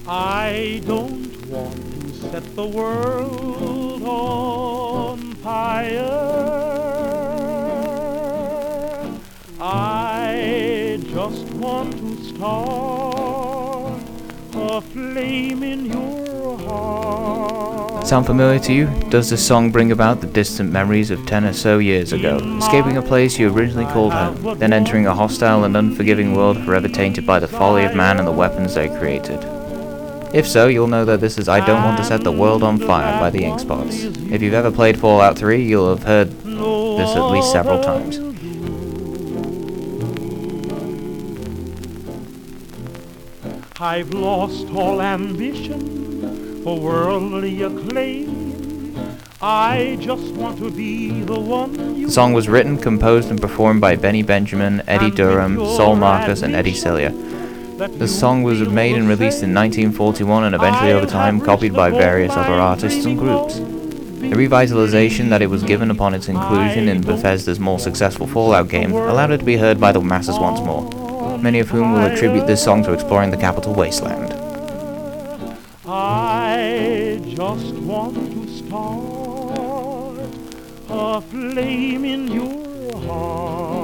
I don't want to set the world on fire. I just want to start a flame in your heart. Sound familiar to you? Does this song bring about the distant memories of 10 or so years ago, escaping a place you originally called home, then entering a hostile and unforgiving world forever tainted by the folly of man and the weapons they created? If so, you'll know that this is I Don't Want to Set the World on Fire by the Ink Spots. If you've ever played Fallout 3, you'll have heard this at least several times. I've lost all ambition for worldly acclaim. I just want to be the one you. The song was written, composed, and performed by Benny Benjamin, Eddie Durham, Saul Marcus, and Eddie Celia. The song was made and released in 1941 and eventually over time copied by various other artists and groups. The revitalization that it was given upon its inclusion in Bethesda's more successful Fallout game allowed it to be heard by the masses once more, many of whom will attribute this song to exploring the Capital Wasteland. I just want to start a flame in your heart.